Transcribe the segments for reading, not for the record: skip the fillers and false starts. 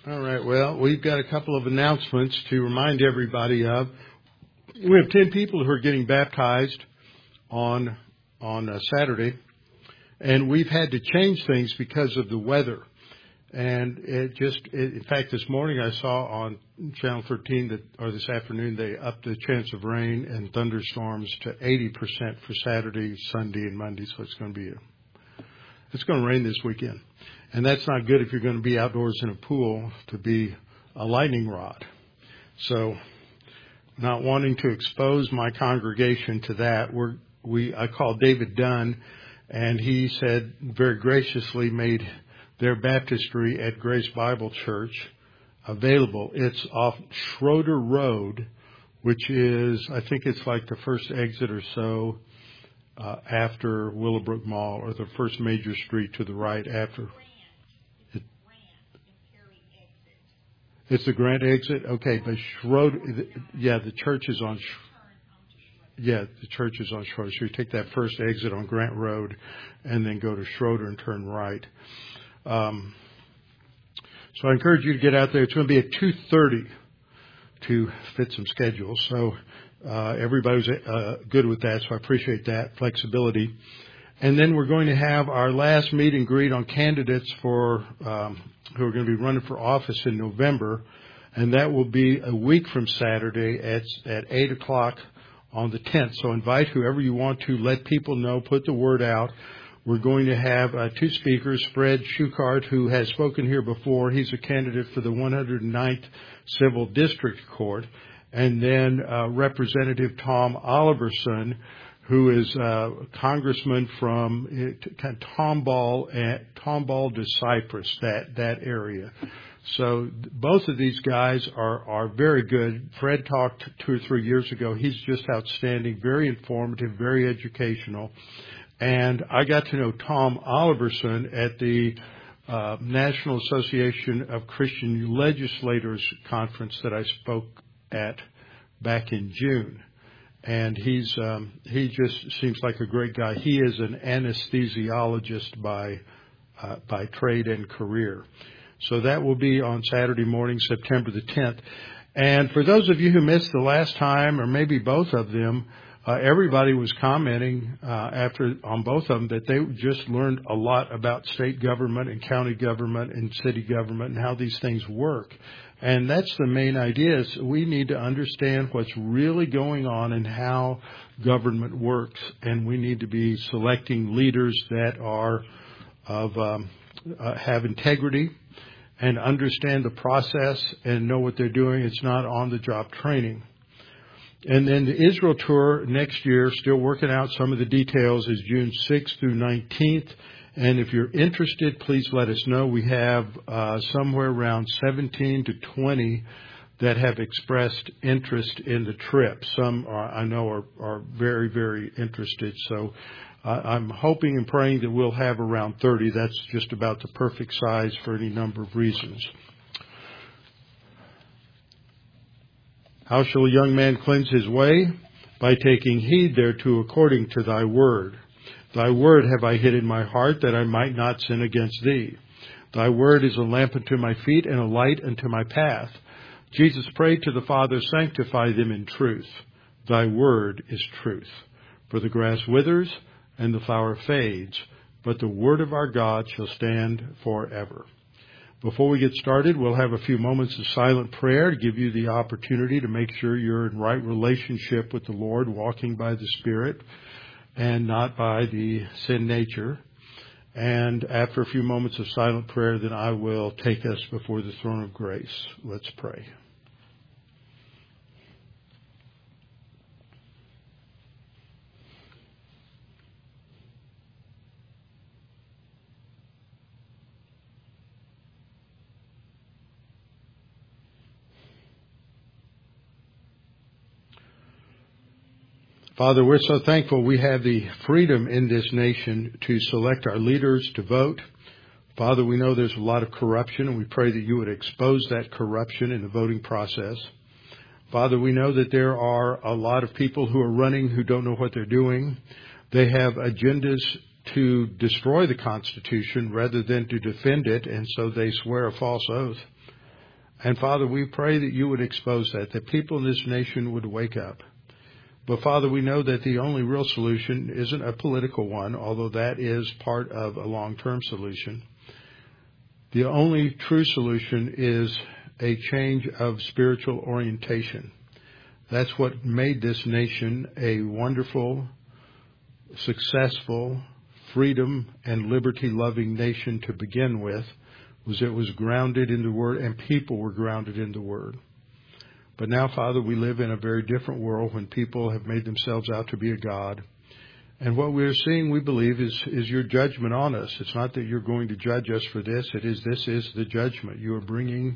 All right. Well, we've got a couple of announcements to remind everybody of. We have 10 people who are getting baptized on Saturday, and we've had to change things because of the weather. And in fact, this morning I saw on Channel 13 this afternoon, they upped the chance of rain and thunderstorms to 80% for Saturday, Sunday, and Monday. So it's going to rain this weekend. And that's not good if you're going to be outdoors in a pool to be a lightning rod. So not wanting to expose my congregation to that, I called David Dunn, and he said very graciously made their baptistry at Grace Bible Church available. It's off Schroeder Road, which is, I think it's like the first exit or so after Willowbrook Mall, or the first major street to the right after. It's the Grant exit? Okay, but Schroeder, the church is on, the church is on Schroeder. So you take that first exit on Grant Road and then go to Schroeder and turn right. So I encourage you to get out there. It's going to be at 2:30 to fit some schedules. So everybody's good with that, so I appreciate that flexibility. And then we're going to have our last meet and greet on candidates for who are going to be running for office in November, and that will be a week from Saturday at 8 o'clock on the 10th. So invite whoever you want to. Let people know. Put the word out. We're going to have two speakers, Fred Schuchart, who has spoken here before. He's a candidate for the 109th Civil District Court. And then Representative Tom Oliverson, who is a congressman from Tomball to Cypress, that area. So both of these guys are very good. Fred talked 2 or 3 years ago. He's just outstanding, very informative, very educational. And I got to know Tom Oliverson at the National Association of Christian Legislators conference that I spoke at back in June. And he just seems like a great guy. He is an anesthesiologist by trade and career. So that will be on Saturday morning, September the 10th. And for those of you who missed the last time, or maybe both of them, everybody was commenting on both of them that they just learned a lot about state government and county government and city government and how these things work. And that's the main idea, is we need to understand what's really going on and how government works. And we need to be selecting leaders that are have integrity and understand the process and know what they're doing. It's not on-the-job training. And then the Israel tour next year, still working out some of the details, is June 6th through 19th. And if you're interested, please let us know. We have somewhere around 17 to 20 that have expressed interest in the trip. Some I know are very, very interested. So I'm hoping and praying that we'll have around 30. That's just about the perfect size for any number of reasons. How shall a young man cleanse his way? By taking heed thereto according to thy word. Thy word have I hid in my heart, that I might not sin against thee. Thy word is a lamp unto my feet and a light unto my path. Jesus prayed to the Father, sanctify them in truth. Thy word is truth. For the grass withers and the flower fades, but the word of our God shall stand forever. Before we get started, we'll have a few moments of silent prayer to give you the opportunity to make sure you're in right relationship with the Lord, walking by the Spirit and not by the sin nature. And after a few moments of silent prayer, then I will take us before the throne of grace. Let's pray. Father, we're so thankful we have the freedom in this nation to select our leaders, to vote. Father, we know there's a lot of corruption, and we pray that you would expose that corruption in the voting process. Father, we know that there are a lot of people who are running who don't know what they're doing. They have agendas to destroy the Constitution rather than to defend it, and so they swear a false oath. And Father, we pray that you would expose that people in this nation would wake up. But Father, we know that the only real solution isn't a political one, although that is part of a long-term solution. The only true solution is a change of spiritual orientation. That's what made this nation a wonderful, successful, freedom and liberty-loving nation to begin with, was it was grounded in the Word and people were grounded in the Word. But now, Father, we live in a very different world when people have made themselves out to be a God. And what we're seeing, we believe, is your judgment on us. It's not that you're going to judge us for this. This is the judgment. You are bringing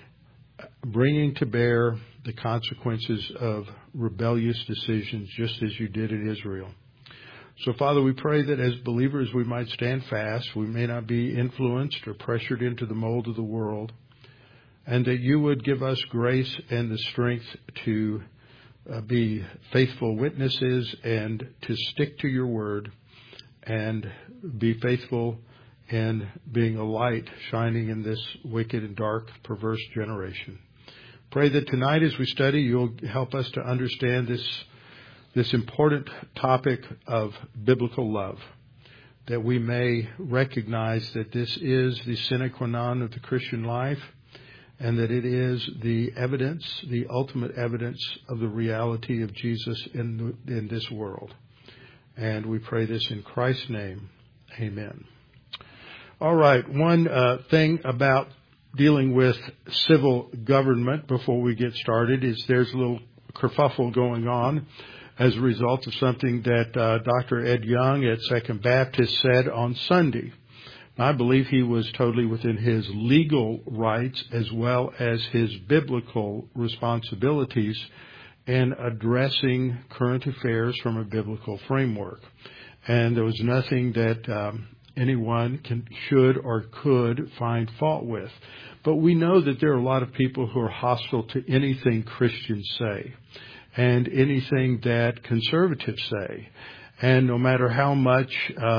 to bear the consequences of rebellious decisions, just as you did in Israel. So, Father, we pray that as believers we might stand fast. We may not be influenced or pressured into the mold of the world. And that you would give us grace and the strength to be faithful witnesses and to stick to your word and be faithful in being a light shining in this wicked and dark, perverse generation. Pray that tonight as we study, you'll help us to understand this important topic of biblical love, that we may recognize that this is the sine qua non of the Christian life, and that it is the evidence, the ultimate evidence of the reality of Jesus in this world. And we pray this in Christ's name. Amen. All right. One thing about dealing with civil government before we get started is there's a little kerfuffle going on as a result of something that Dr. Ed Young at Second Baptist said on Sunday. I believe he was totally within his legal rights as well as his biblical responsibilities in addressing current affairs from a biblical framework. And there was nothing that anyone should or could find fault with. But we know that there are a lot of people who are hostile to anything Christians say and anything that conservatives say. And no matter how much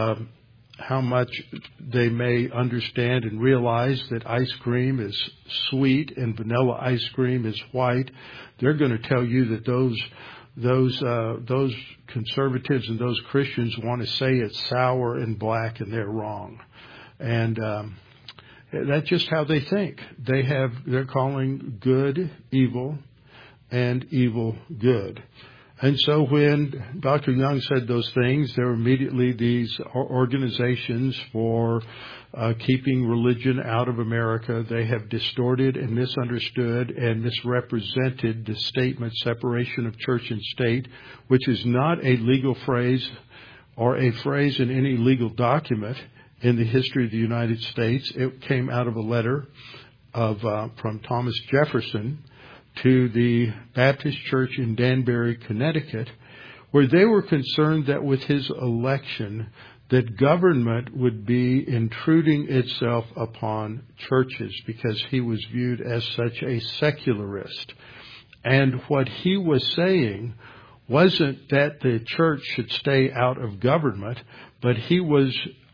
they may understand and realize that ice cream is sweet and vanilla ice cream is white, they're going to tell you that those conservatives and those Christians want to say it's sour and black, and they're wrong. And that's just how they think. They're calling good evil and evil good. And so when Dr. Young said those things, there were immediately these organizations for keeping religion out of America. They have distorted and misunderstood and misrepresented the statement separation of church and state, which is not a legal phrase or a phrase in any legal document in the history of the United States. It came out of a letter from Thomas Jefferson to the Baptist Church in Danbury, Connecticut, where they were concerned that with his election, that government would be intruding itself upon churches because he was viewed as such a secularist. And what he was saying wasn't that the church should stay out of government, but he was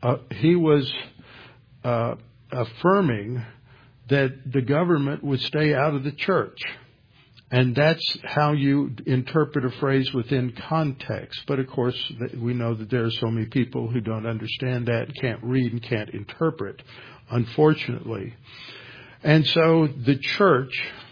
affirming that the government would stay out of the church. And that's how you interpret a phrase within context. But of course, we know that there are so many people who don't understand that, can't read and can't interpret, unfortunately. And so the church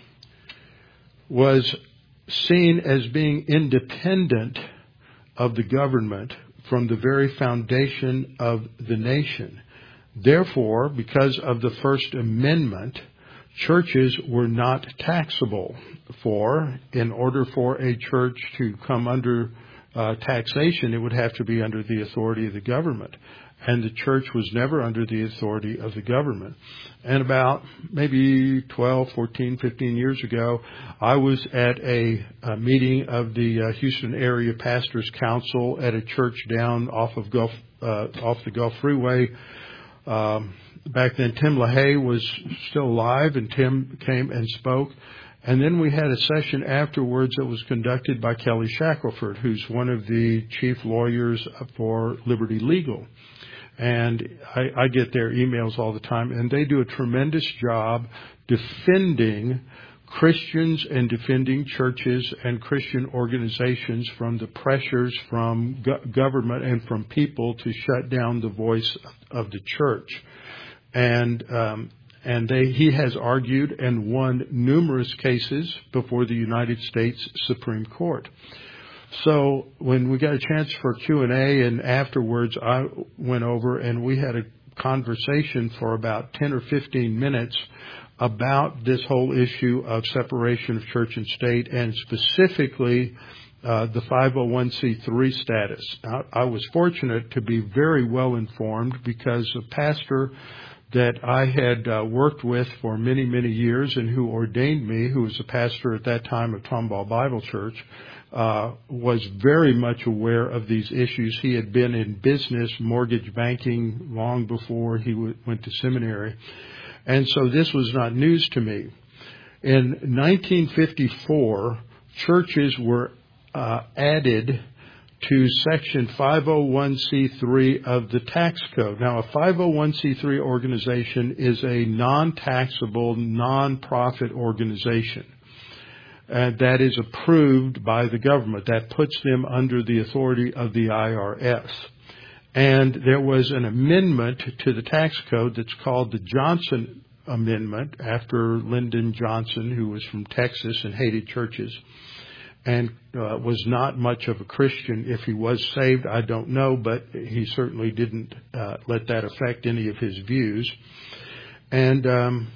was seen as being independent of the government from the very foundation of the nation. Therefore, because of the First Amendment, churches were not taxable. In order for a church to come under taxation, it would have to be under the authority of the government. And the church was never under the authority of the government. And about maybe 12, 14, 15 years ago, I was at a meeting of the Houston Area Pastors Council at a church down off the Gulf Freeway. Back then, Tim LaHaye was still alive, and Tim came and spoke. And then we had a session afterwards that was conducted by Kelly Shackelford, who's one of the chief lawyers for Liberty Legal. And I get their emails all the time, and they do a tremendous job defending Christians and defending churches and Christian organizations from the pressures from government and from people to shut down the voice of the church. And he has argued and won numerous cases before the United States Supreme Court. So when we got a chance for Q&A, and afterwards I went over and we had a conversation for about 10 or 15 minutes about this whole issue of separation of church and state, and specifically the 501c3 status. I was fortunate to be very well informed because a pastor that I had worked with for many, many years and who ordained me, who was a pastor at that time of Tomball Bible Church, was very much aware of these issues. He had been in business, mortgage banking, long before he went to seminary. And so this was not news to me. In 1954, churches were added to Section 501c3 of the tax code. Now, a 501c3 organization is a non-taxable, non-profit organization that is approved by the government. That puts them under the authority of the IRS. And there was an amendment to the tax code that's called the Johnson Amendment, after Lyndon Johnson, who was from Texas and hated churches and was not much of a Christian. If he was saved, I don't know, but he certainly didn't let that affect any of his views. And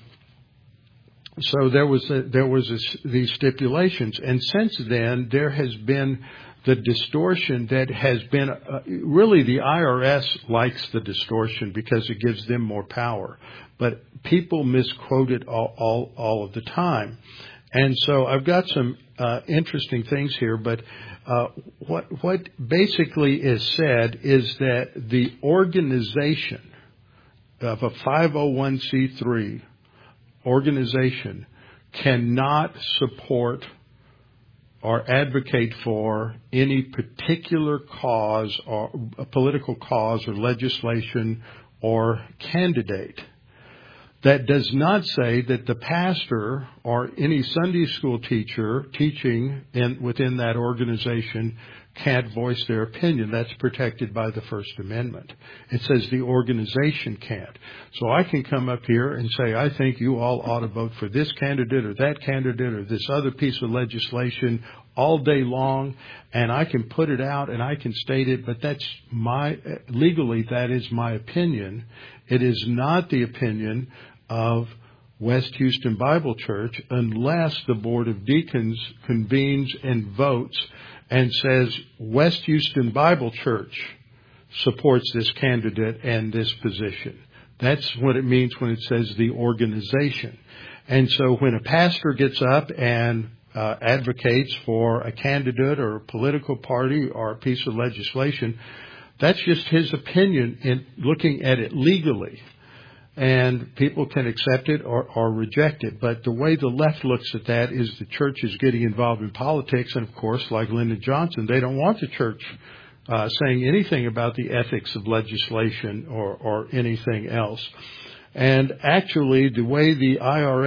so there was these stipulations. And since then, there has been the distortion that has been really the IRS likes the distortion because it gives them more power, but people misquote it all of the time. And so I've got some interesting things here, but what basically is said is that the organization of a 501c3 organization cannot support or advocate for any particular cause or a political cause or legislation or candidate. That does not say that the pastor or any Sunday school teacher teaching within that organization can't voice their opinion. That's protected by the First Amendment. It says the organization can't. So I can come up here and say, I think you all ought to vote for this candidate or that candidate or this other piece of legislation all day long, and I can put it out and I can state it, but that's legally that is my opinion. It is not the opinion of West Houston Bible Church unless the Board of Deacons convenes and votes and says West Houston Bible Church supports this candidate and this position. That's what it means when it says the organization. And so when a pastor gets up and advocates for a candidate or a political party or a piece of legislation, that's just his opinion in looking at it legally. And people can accept it or reject it. But the way the left looks at that is the church is getting involved in politics. And, of course, like Lyndon Johnson, they don't want the church saying anything about the ethics of legislation or anything else. And actually, the way the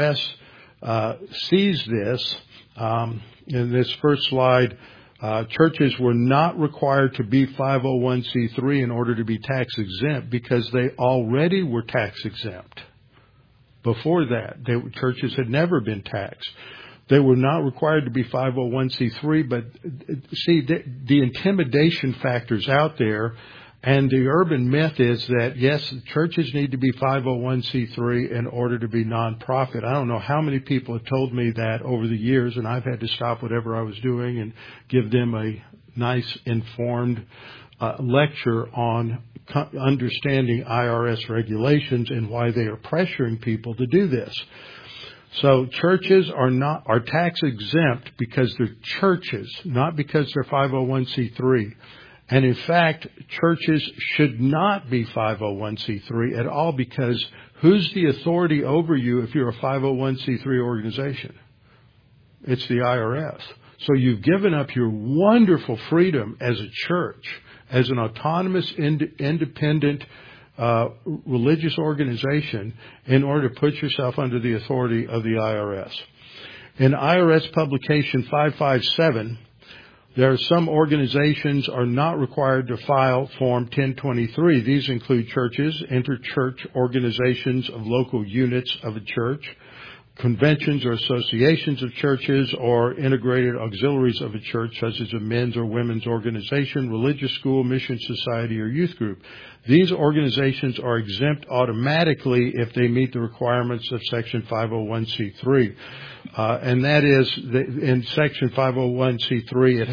IRS sees this, in this first slide, churches were not required to be 501c3 in order to be tax exempt because they already were tax exempt. Before that, churches had never been taxed. They were not required to be 501c3, but see, the intimidation factors out there, and the urban myth is that, yes, churches need to be 501c3 in order to be nonprofit. I don't know how many people have told me that over the years, and I've had to stop whatever I was doing and give them a nice, informed lecture on understanding IRS regulations and why they are pressuring people to do this. So churches are tax exempt because they're churches, not because they're 501c3. And in fact, churches should not be 501c3 at all because who's the authority over you if you're a 501c3 organization? It's the IRS. So you've given up your wonderful freedom as a church, as an autonomous, independent religious organization in order to put yourself under the authority of the IRS. In IRS publication 557, there are some organizations are not required to file Form 1023. These include churches, interchurch organizations of local units of a church, conventions or associations of churches, or integrated auxiliaries of a church, such as a men's or women's organization, religious school, mission society, or youth group. These organizations are exempt automatically if they meet the requirements of Section 501c3. And that is, in Section 501c3, it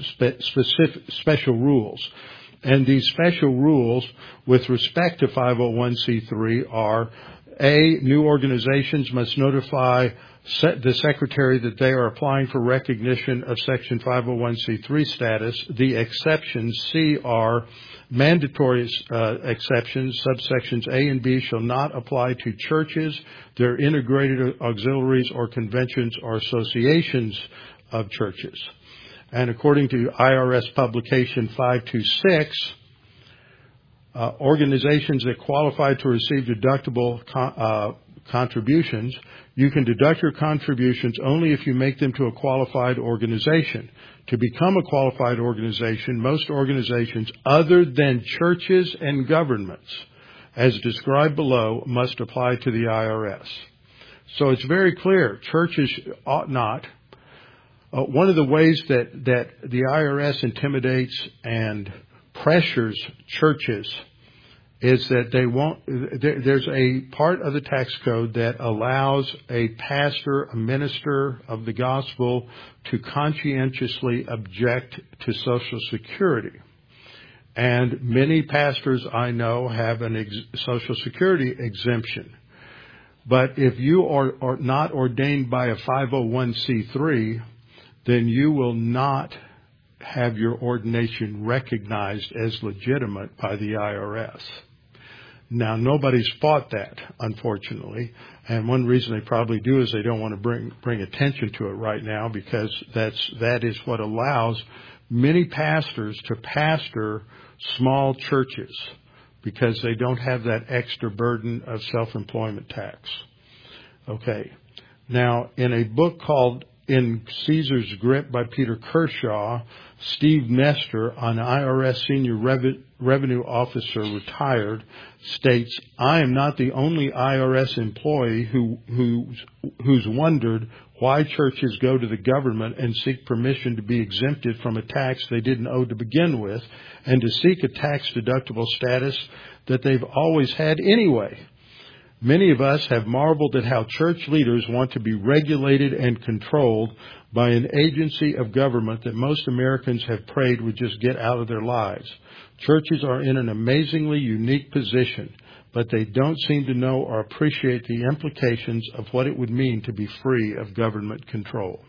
has special rules. And these special rules with respect to 501c3 are: A, new organizations must notify the secretary that they are applying for recognition of Section 501c3 status. The exceptions, C, are mandatory exceptions. Subsections A and B shall not apply to churches, their integrated auxiliaries, or conventions or associations of churches. And according to IRS publication 526, organizations that qualify to receive deductible contributions, you can deduct your contributions only if you make them to a qualified organization. To become a qualified organization, most organizations other than churches and governments, as described below, must apply to the IRS. So it's very clear. Churches ought not. One of the ways that the IRS intimidates and pressures churches is that they won't. There's a part of the tax code that allows a pastor, a minister of the gospel, to conscientiously object to Social Security. And many pastors I know have an Social Security exemption. But if you are not ordained by a 501c3, then you will not have your ordination recognized as legitimate by the IRS. Now, nobody's fought that, unfortunately, and one reason they probably do is they don't want to bring attention to it right now, because that is what allows many pastors to pastor small churches, because they don't have that extra burden of self-employment tax. Okay. Now, in a book called In Caesar's Grip by Peter Kershaw, Steve Nestor, an IRS senior revenue officer retired, states, "I am not the only IRS employee who's wondered why churches go to the government and seek permission to be exempted from a tax they didn't owe to begin with, and to seek a tax-deductible status that they've always had anyway. Many of us have marveled at how church leaders want to be regulated and controlled by an agency of government that most Americans have prayed would just get out of their lives. Churches are in an amazingly unique position, but they don't seem to know or appreciate the implications of what it would mean to be free of government control."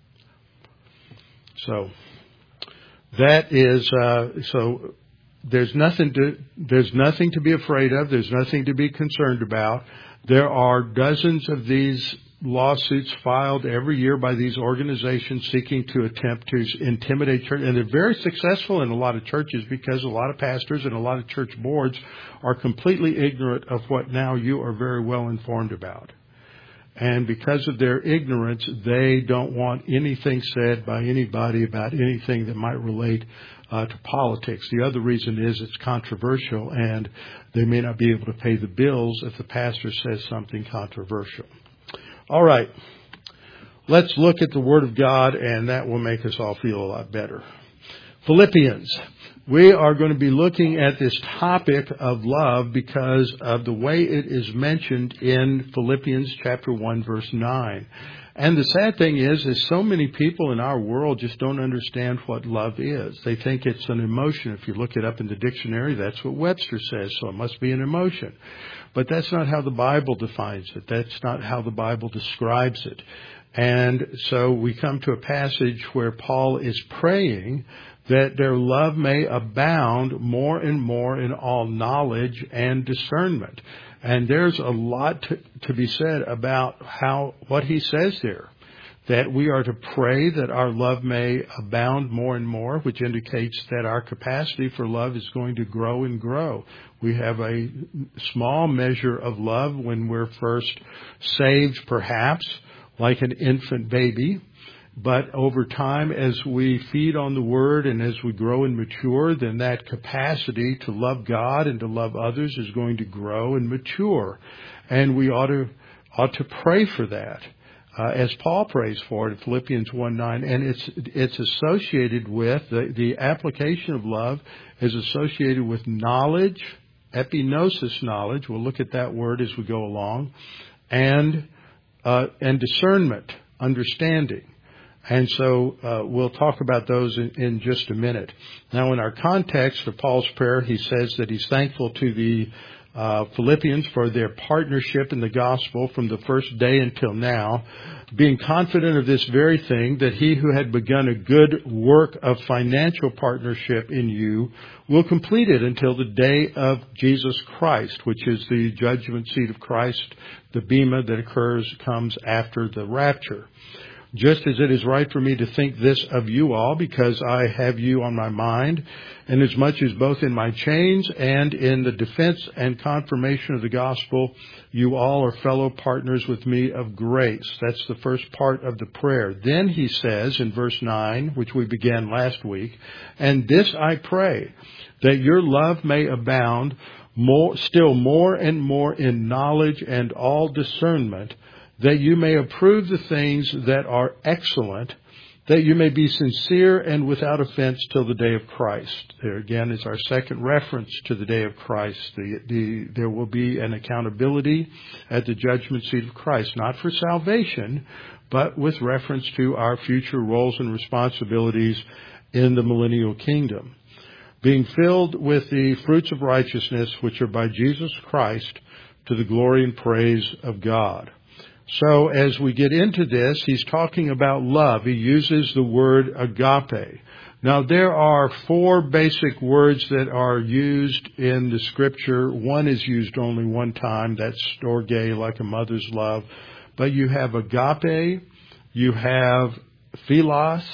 So that is so. There's nothing to be afraid of. There's nothing to be concerned about. There are dozens of these lawsuits filed every year by these organizations seeking to attempt to intimidate church. And they're very successful in a lot of churches, because a lot of pastors and a lot of church boards are completely ignorant of what now you are very well informed about. And because of their ignorance, they don't want anything said by anybody about anything that might relate to politics. The other reason is it's controversial, and they may not be able to pay the bills if the pastor says something controversial. All right. Let's look at the Word of God, and that will make us all feel a lot better. Philippians. We are going to be looking at this topic of love because of the way it is mentioned in Philippians chapter 1, verse 9. And the sad thing is so many people in our world just don't understand what love is. They think it's an emotion. If you look it up in the dictionary, that's what Webster says, so it must be an emotion. But that's not how the Bible defines it. That's not how the Bible describes it. And so we come to a passage where Paul is praying that their love may abound more and more in all knowledge and discernment. And there's a lot to be said about what he says there. that we are to pray that our love may abound more and more, which indicates that our capacity for love is going to grow and grow. We have a small measure of love when we're first saved, perhaps, like an infant baby. But over time, as we feed on the Word and as we grow and mature, then that capacity to love God and to love others is going to grow and mature. And we ought to pray for that, as Paul prays for it in Philippians 1:9. And it's associated with, the application of love is associated with knowledge, epignosis knowledge. We'll look at that word as we go along, and discernment, understanding. And so we'll talk about those in just a minute. Now, in our context of Paul's prayer, he says that he's thankful to the Philippians for their partnership in the gospel from the first day until now, being confident of this very thing, that he who had begun a good work of financial partnership in you will complete it until the day of Jesus Christ, which is the judgment seat of Christ, the bema that comes after the rapture. Just as it is right for me to think this of you all, because I have you on my mind, and as much as both in my chains and in the defense and confirmation of the gospel, you all are fellow partners with me of grace. That's the first part of the prayer. Then he says in verse 9, which we began last week, and this I pray, that your love may abound still more and more in knowledge and all discernment, that you may approve the things that are excellent, that you may be sincere and without offense till the day of Christ. There again is our second reference to the day of Christ. There will be an accountability at the judgment seat of Christ, not for salvation, but with reference to our future roles and responsibilities in the millennial kingdom. Being filled with the fruits of righteousness, which are by Jesus Christ, to the glory and praise of God. So as we get into this, he's talking about love. He uses the word agape. Now, there are four basic words that are used in the Scripture. One is used only one time. That's storge, like a mother's love. But you have agape, you have philos,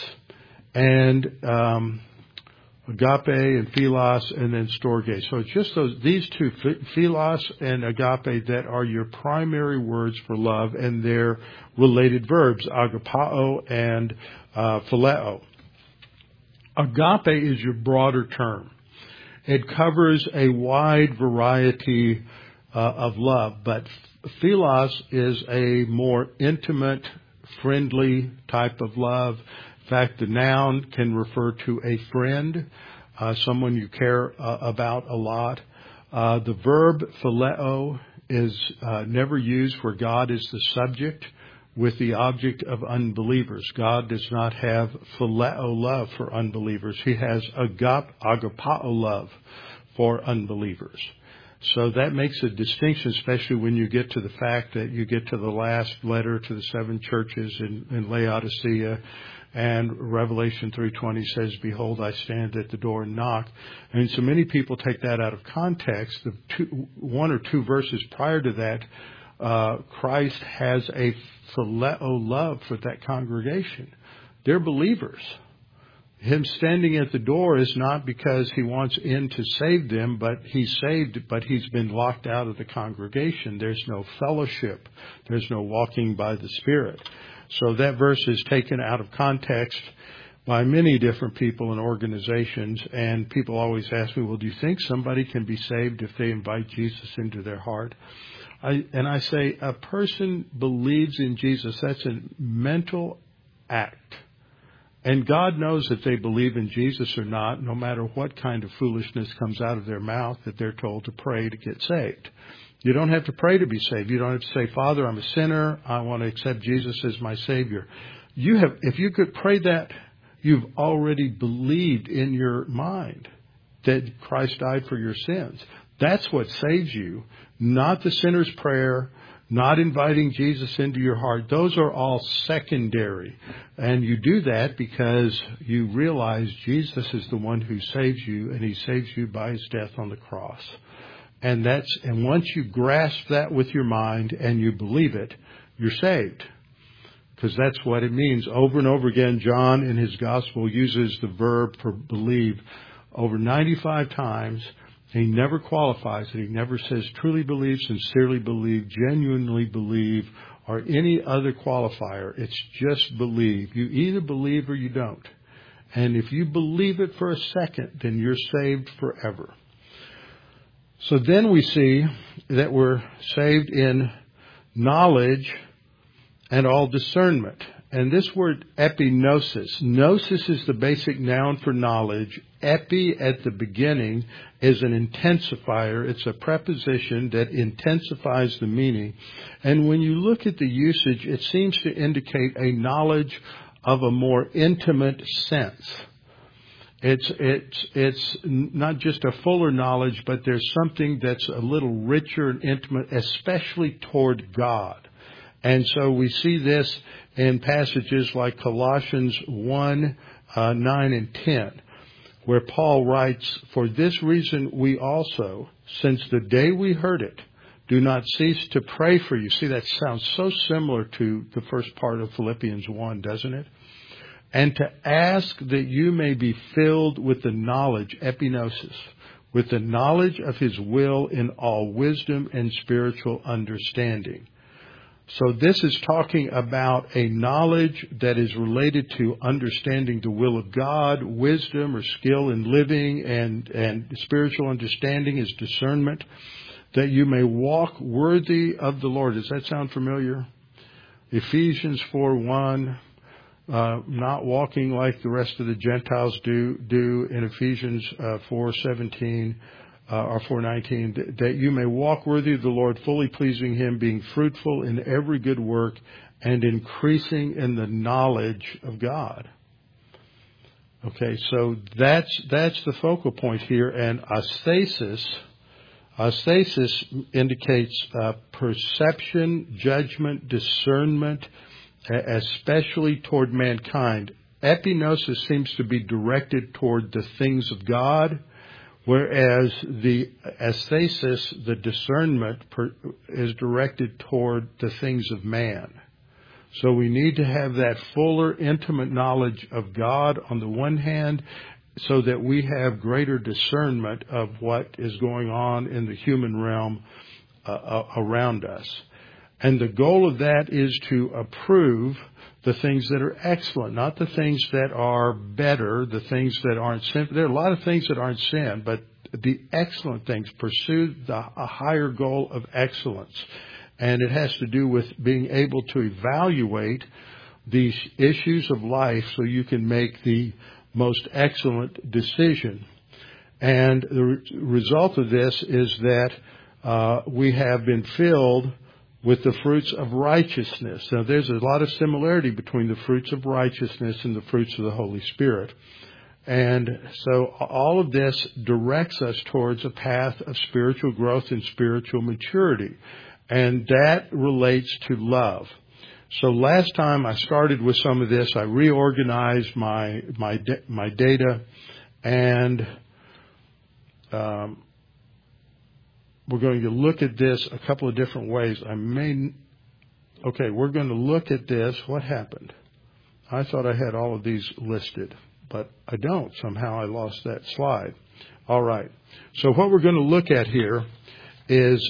and agape and philos, and then storge. So it's just these two, philos and agape, that are your primary words for love, and they're related verbs, agapao and phileo. Agape is your broader term. It covers a wide variety of love, but philos is a more intimate, friendly type of love. In fact, the noun can refer to a friend, someone you care about a lot. The verb phileo is never used where God is the subject with the object of unbelievers. God does not have phileo love for unbelievers. He has agapao love for unbelievers. So that makes a distinction, especially when you get to the fact that you get to the last letter to the seven churches in Laodicea, and Revelation 3:20 says, "Behold, I stand at the door and knock." And so many people take that out of context. One or two verses prior to that, Christ has a phileo love for that congregation. They're believers. Him standing at the door is not because he wants in to save them, but he's saved, but he's been locked out of the congregation. There's no fellowship. There's no walking by the Spirit. So that verse is taken out of context by many different people and organizations, and people always ask me, well, do you think somebody can be saved if they invite Jesus into their heart? I say, a person believes in Jesus. That's a mental act. And God knows that they believe in Jesus or not, no matter what kind of foolishness comes out of their mouth, that they're told to pray to get saved. You don't have to pray to be saved. You don't have to say, Father, I'm a sinner. I want to accept Jesus as my Savior. If you could pray that, you've already believed in your mind that Christ died for your sins. That's what saves you, not the sinner's prayer, not inviting Jesus into your heart. Those are all secondary. And you do that because you realize Jesus is the one who saves you, and he saves you by his death on the cross. And once you grasp that with your mind and you believe it, you're saved. because that's what it means. Over and over again, John in his gospel uses the verb for believe over 95 times. He never qualifies it. He never says truly believe, sincerely believe, genuinely believe, or any other qualifier. It's just believe. You either believe or you don't. And if you believe it for a second, then you're saved forever. So then we see that we're saved in knowledge and all discernment. And this word epignosis. Gnosis is the basic noun for knowledge. Epi at the beginning is an intensifier. It's a preposition that intensifies the meaning. And when you look at the usage, it seems to indicate a knowledge of a more intimate sense. It's not just a fuller knowledge, but there's something that's a little richer and intimate, especially toward God. And so we see this in passages like Colossians 1, 9 and 10, where Paul writes, "For this reason we also, since the day we heard it, do not cease to pray for you." See, that sounds so similar to the first part of Philippians 1, doesn't it? "And to ask that you may be filled with the knowledge," epignosis, "with the knowledge of His will in all wisdom and spiritual understanding." So this is talking about a knowledge that is related to understanding the will of God. Wisdom or skill in living and spiritual understanding is discernment, that you may walk worthy of the Lord. Does that sound familiar? Ephesians 4:1, not walking like the rest of the Gentiles do in Ephesians 4:17. Or 4:19, that you may walk worthy of the Lord, fully pleasing Him, being fruitful in every good work and increasing in the knowledge of God. Okay, so that's the focal point here. And aesthesis indicates perception, judgment, discernment, especially toward mankind. Epignosis seems to be directed toward the things of God, whereas the aesthesis, the discernment, is directed toward the things of man. So we need to have that fuller, intimate knowledge of God on the one hand, so that we have greater discernment of what is going on in the human realm around us. And the goal of that is to approve the things that are excellent, not the things that are better, the things that aren't sin. There are a lot of things that aren't sin, but the excellent things, pursue a higher goal of excellence. And it has to do with being able to evaluate these issues of life so you can make the most excellent decision. And the result of this is that we have been filled with the fruits of righteousness. Now, there's a lot of similarity between the fruits of righteousness and the fruits of the Holy Spirit. And so all of this directs us towards a path of spiritual growth and spiritual maturity. And that relates to love. So last time I started with some of this, I reorganized my data, and we're going to look at this a couple of different ways. We're going to look at this. What happened? I thought I had all of these listed, but I don't. Somehow I lost that slide. All right. So what we're going to look at here is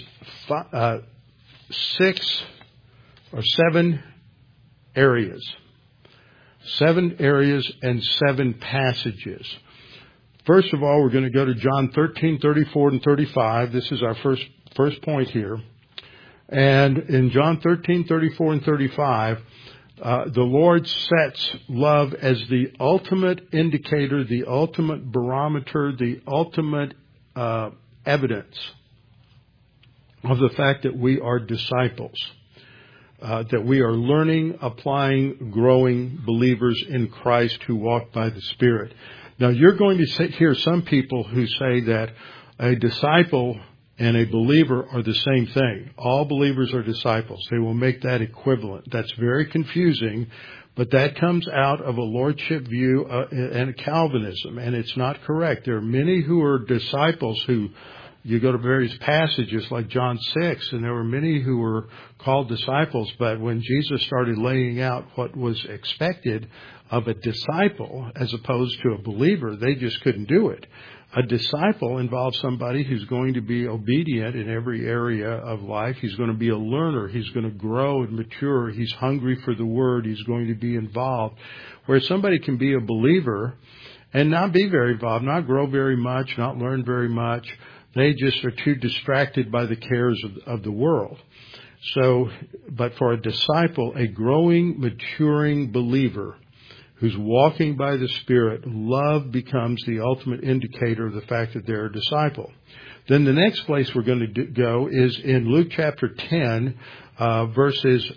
6 or 7 areas. 7 areas and 7 passages. First of all, we're going to go to John 13, 34, and 35. This is our first point here. And in John 13, 34, and 35, the Lord sets love as the ultimate indicator, the ultimate barometer, the ultimate evidence of the fact that we are disciples, that we are learning, applying, growing believers in Christ who walk by the Spirit. Now, you're going to hear some people who say that a disciple and a believer are the same thing. All believers are disciples. They will make that equivalent. That's very confusing, but that comes out of a lordship view and Calvinism, and it's not correct. There are many who are disciples who You go to various passages like John 6, and there were many who were called disciples, but when Jesus started laying out what was expected of a disciple as opposed to a believer, they just couldn't do it. A disciple involves somebody who's going to be obedient in every area of life. He's going to be a learner. He's going to grow and mature. He's hungry for the Word. He's going to be involved. Where somebody can be a believer and not be very involved, not grow very much, not learn very much. They just are too distracted by the cares of the world. So, but for a disciple, a growing, maturing believer who's walking by the Spirit, love becomes the ultimate indicator of the fact that they're a disciple. Then the next place we're going to go is in Luke chapter 10, verses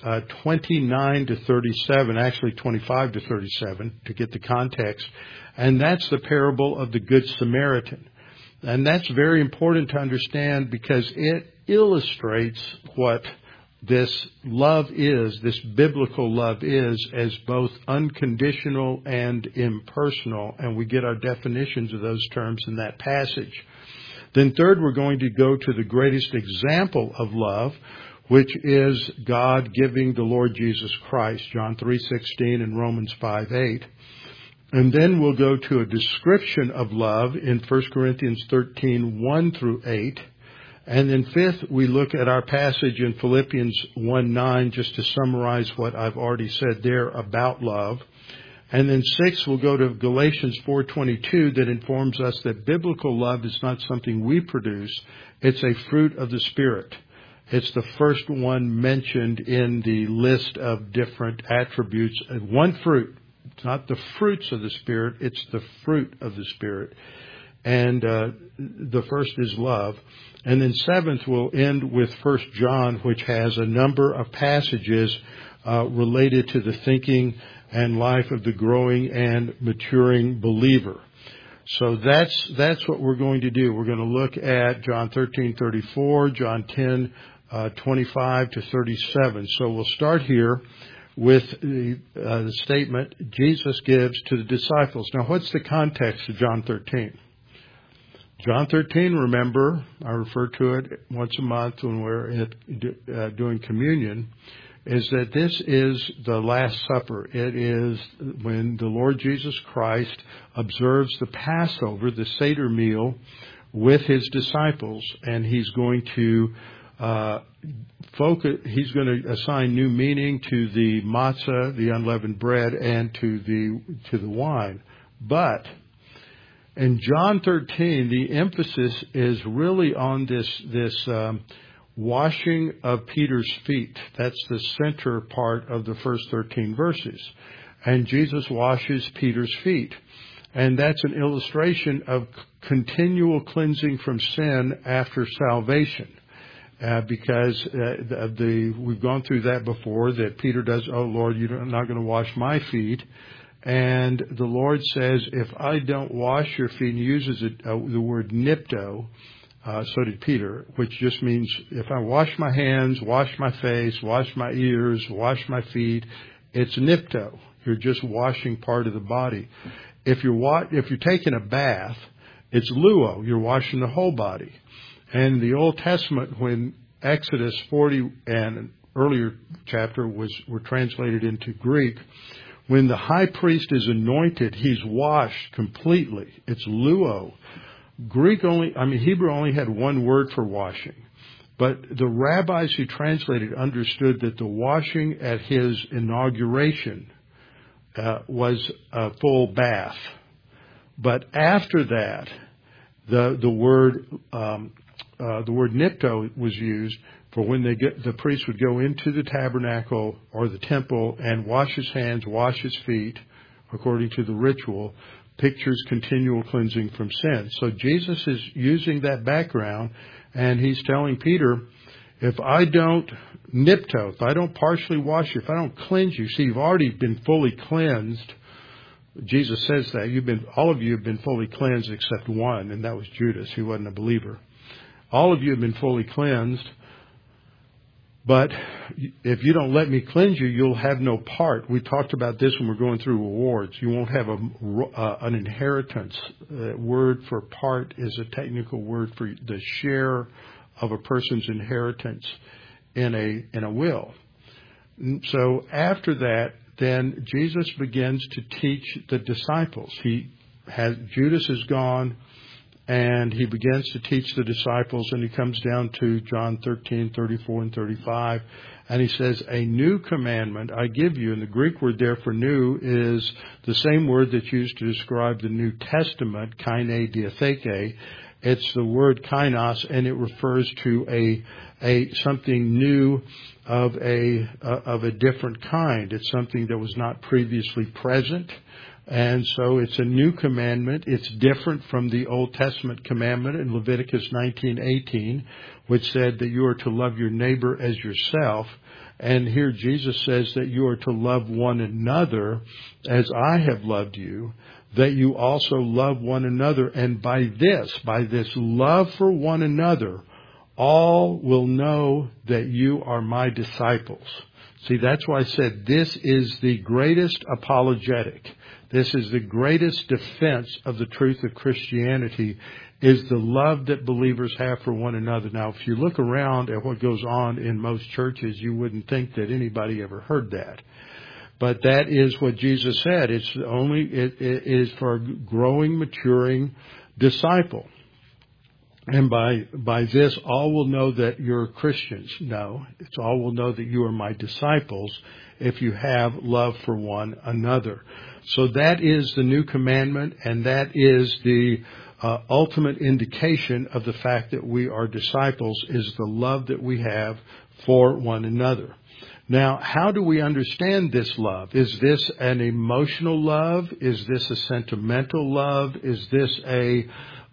29 to 37, actually 25 to 37, to get the context. And that's the parable of the Good Samaritan. And that's very important to understand because it illustrates what this love is, this biblical love is, as both unconditional and impersonal. And we get our definitions of those terms in that passage. Then third, we're going to go to the greatest example of love, which is God giving the Lord Jesus Christ, John 3:16 and Romans 5:8. And then we'll go to a description of love in 1 Corinthians 13:1 through 8. And then fifth, we look at our passage in Philippians 1:9, just to summarize what I've already said there about love. And then sixth, we'll go to Galatians 4:22 that informs us that biblical love is not something we produce. It's a fruit of the Spirit. It's the first one mentioned in the list of different attributes. One fruit. It's not the fruits of the Spirit. It's the fruit of the Spirit. And the first is love. And then seventh, we'll end with 1 John, which has a number of passages related to the thinking and life of the growing and maturing believer. So that's what we're going to do. We're going to look at John 13:34, John 10:25 to 37. So we'll start here with the statement Jesus gives to the disciples. Now, what's the context of John 13? John 13, remember, I refer to it once a month when we're doing communion, is that this is the Last Supper. It is when the Lord Jesus Christ observes the Passover, the Seder meal, with his disciples, and he's going to he's going to assign new meaning to the matzah, the unleavened bread, and to the wine. But in John 13, the emphasis is really on this washing of Peter's feet. That's the center part of the first 13 verses. And Jesus washes Peter's feet. And that's an illustration of continual cleansing from sin after salvation. Because we've gone through that before, that Peter does, oh Lord, you're not going to wash my feet. And the Lord says, if I don't wash your feet, and he uses the word nipto, so did Peter, which just means if I wash my hands, wash my face, wash my ears, wash my feet, it's nipto. You're just washing part of the body. If you're taking a bath, it's luo. You're washing the whole body. And the Old Testament, when Exodus 40 and an earlier chapter were translated into Greek, when the high priest is anointed, he's washed completely. It's luo. Hebrew only had one word for washing. But the rabbis who translated understood that the washing at his inauguration was a full bath. But after that, the word nipto was used for when the priest would go into the tabernacle or the temple and wash his hands, wash his feet, according to the ritual, pictures continual cleansing from sin. So Jesus is using that background, and he's telling Peter, if I don't nipto, if I don't partially wash you, if I don't cleanse you, see, you've already been fully cleansed. Jesus says that all of you have been fully cleansed except one, and that was Judas, who wasn't a believer. All of you have been fully cleansed. But if you don't let me cleanse you, you'll have no part. We talked about this when we're going through rewards. You won't have an inheritance. The word for part is a technical word for the share of a person's inheritance in a will. So after that, then Jesus begins to teach the disciples. Judas is gone, and he begins to teach the disciples, and he comes down to John 13, 34, and 35, and he says, a new commandment I give you. And the Greek word there for new is the same word that's used to describe the New Testament, kaine diatheke. It's the word kainos, and it refers to a something new of a different kind. It's something that was not previously present. And so it's a new commandment. It's different from the Old Testament commandment in Leviticus 19:18, which said that you are to love your neighbor as yourself. And here Jesus says that you are to love one another as I have loved you, that you also love one another. And by this love for one another, all will know that you are my disciples. See, that's why I said this is the greatest apologetic. This is the greatest defense of the truth of Christianity, is the love that believers have for one another. Now, if you look around at what goes on in most churches, you wouldn't think that anybody ever heard that. But that is what Jesus said. It is for a growing, maturing disciple. And by this, all will know that you're Christians. No, it's all will know that you are my disciples if you have love for one another. So that is the new commandment, and that is the ultimate indication of the fact that we are disciples, is the love that we have for one another. Now, how do we understand this love? Is this an emotional love? Is this a sentimental love? Is this the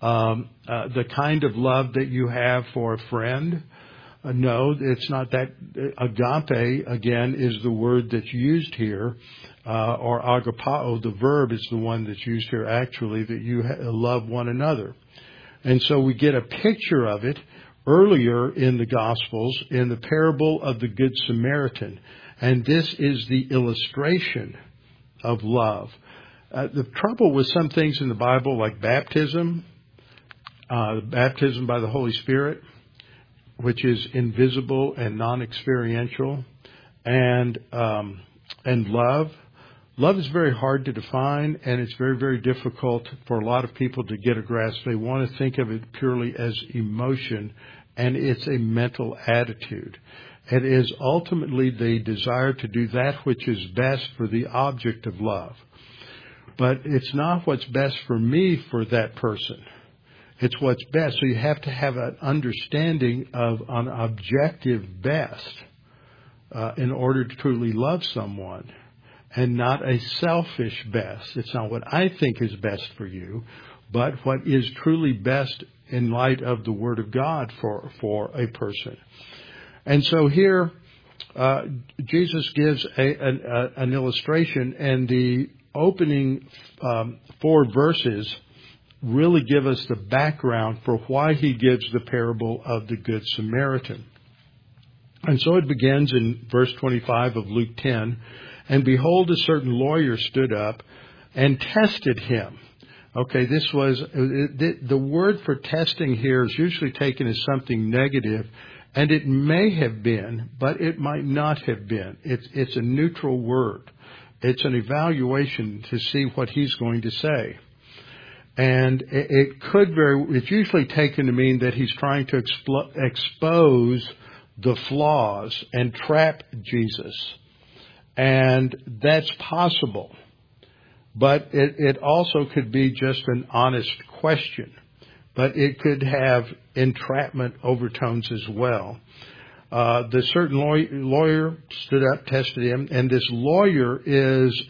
kind of love that you have for a friend? No, it's not that. Agape, again, is the word that's used here, or agapao, the verb is the one that's used here actually, that you love one another. And so we get a picture of it earlier in the Gospels in the parable of the Good Samaritan. And this is the illustration of love. The trouble with some things in the Bible, like baptism by the Holy Spirit, which is invisible and non-experiential, and love. Love is very hard to define, and it's very, very difficult for a lot of people to get a grasp. They want to think of it purely as emotion, and it's a mental attitude. It is ultimately the desire to do that which is best for the object of love. But it's not what's best for me for that person. It's what's best. So you have to have an understanding of an objective best in order to truly love someone, and not a selfish best. It's not what I think is best for you, but what is truly best in light of the Word of God for a person. And so here Jesus gives an illustration, and the opening 4 verses really give us the background for why he gives the parable of the Good Samaritan. And so it begins in verse 25 of Luke 10, and behold, a certain lawyer stood up and tested him. Okay, this was, the word for testing here is usually taken as something negative, and it may have been, but it might not have been. It's a neutral word. It's an evaluation to see what he's going to say. And it's usually taken to mean that he's trying to expose the flaws and trap Jesus. And that's possible. But it also could be just an honest question. But it could have entrapment overtones as well. The certain lawyer stood up, tested him, and this lawyer is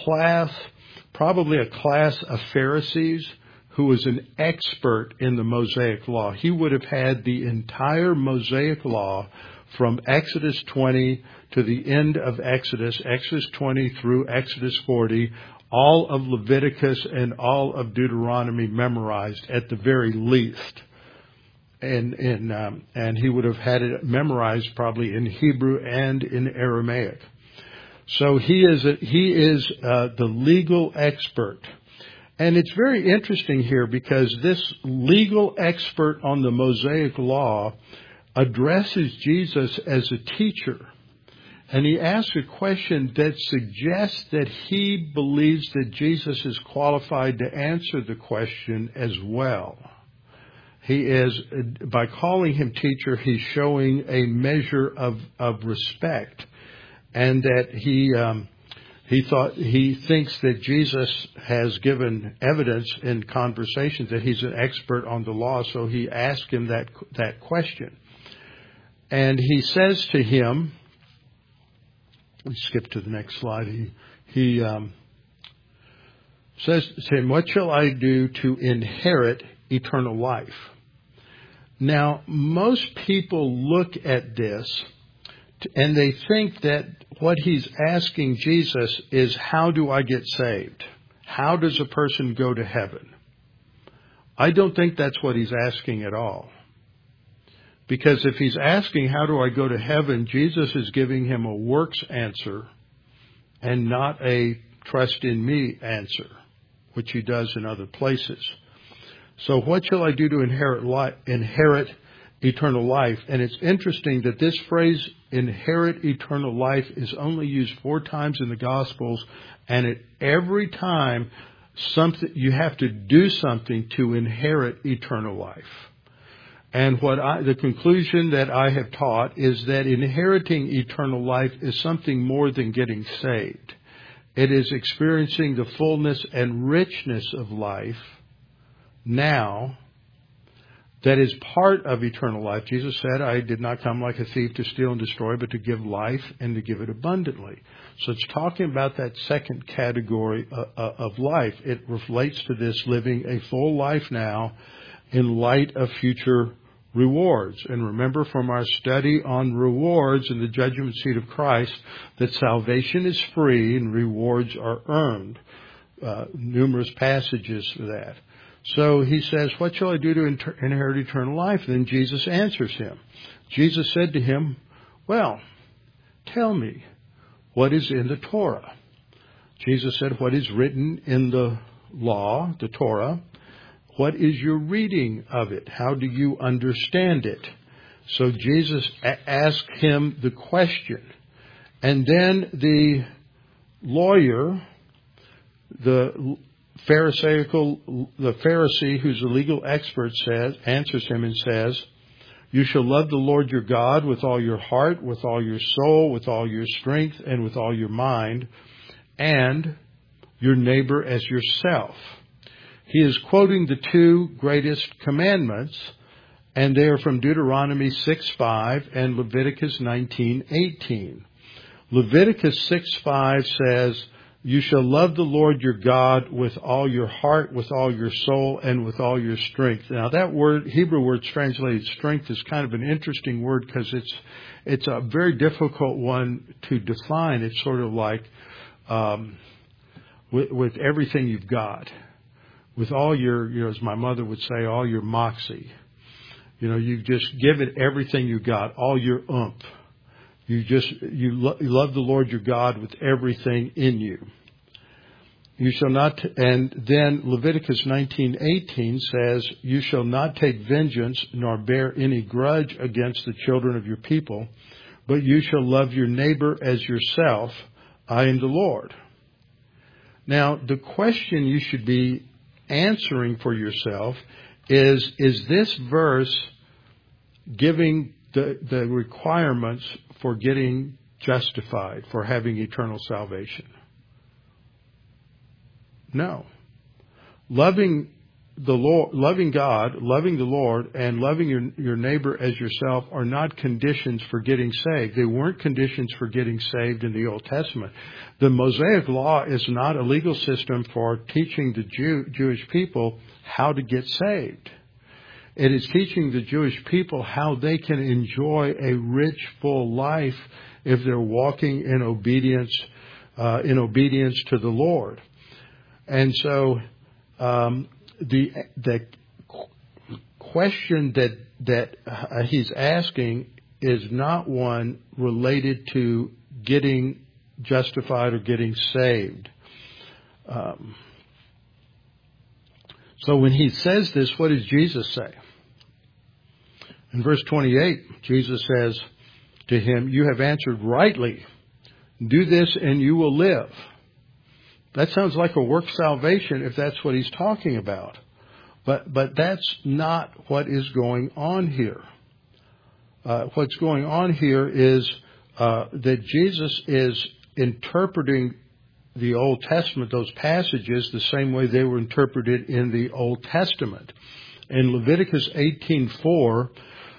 probably a class of Pharisees who was an expert in the Mosaic Law. He would have had the entire Mosaic Law from Exodus 20 to the end of Exodus 20 through Exodus 40, all of Leviticus and all of Deuteronomy memorized at the very least. and he would have had it memorized probably in Hebrew and in Aramaic. So he is the legal expert. And it's very interesting here because this legal expert on the Mosaic Law addresses Jesus as a teacher. And he asks a question that suggests that he believes that Jesus is qualified to answer the question as well. He is, by calling him teacher, he's showing a measure of respect, and that he thinks that Jesus has given evidence in conversations that he's an expert on the law, so he asked him that question. And he says to him, let's skip to the next slide. He says to him, "What shall I do to inherit eternal life?" Now, most people look at this and they think that what he's asking Jesus is, how do I get saved? How does a person go to heaven? I don't think that's what he's asking at all. Because if he's asking, how do I go to heaven, Jesus is giving him a works answer and not a trust in me answer, which he does in other places. So what shall I do to inherit eternal life? And it's interesting that this phrase, inherit eternal life, is only used 4 times in the Gospels, and at every time you have to do something to inherit eternal life. And the conclusion that I have taught is that inheriting eternal life is something more than getting saved. It is experiencing the fullness and richness of life now that is part of eternal life. Jesus said, I did not come like a thief to steal and destroy, but to give life and to give it abundantly. So it's talking about that second category of life. It relates to this living a full life now in light of future rewards. And remember from our study on rewards in the judgment seat of Christ that salvation is free and rewards are earned. Numerous passages for that. So he says, what shall I do to inherit eternal life? Then Jesus answers him. Jesus said to him, well, tell me, what is in the Torah? Jesus said, what is written in the law, the Torah? What is your reading of it? How do you understand it? So Jesus asked him the question. And then the lawyer, the Pharisee, who's a legal expert, answers him and says, you shall love the Lord your God with all your heart, with all your soul, with all your strength, and with all your mind, and your neighbor as yourself. He is quoting the 2 greatest commandments, and they are from Deuteronomy 6:5 and Leviticus 19:18. Leviticus 6:5 says, you shall love the Lord your God with all your heart, with all your soul, and with all your strength. Now that word, Hebrew word translated strength, is kind of an interesting word because it's a very difficult one to define. It's sort of like with everything you've got. With all your, as my mother would say, all your moxie. You just give it everything you got, all your oomph. You love the Lord your God with everything in you. You shall not, and then Leviticus 19:18 says, you shall not take vengeance nor bear any grudge against the children of your people, but you shall love your neighbor as yourself. I am the Lord. Now, the question you should be answering for yourself is this verse giving the requirements for getting justified, for having eternal salvation? No. Loving the Lord, loving God, loving the Lord, and loving your neighbor as yourself are not conditions for getting saved. They weren't conditions for getting saved in the Old Testament. The Mosaic Law is not a legal system for teaching the Jewish people how to get saved. It is teaching the Jewish people how they can enjoy a rich, full life if they're walking in obedience to the Lord. And so, the question that he's asking is not one related to getting justified or getting saved. So when he says this, what does Jesus say? In verse 28, Jesus says to him, "You have answered rightly. Do this and you will live." That sounds like a work salvation if that's what he's talking about. But that's not what is going on here. What's going on here is that Jesus is interpreting the Old Testament, those passages, the same way they were interpreted in the Old Testament. In Leviticus 18:4,